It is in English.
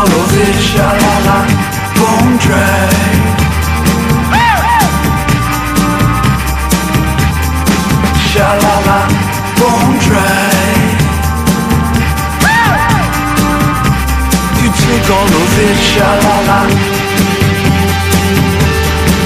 lever, shalala, bon drag. Shalala, bon drag. Tu sais qu'on lever, shalala.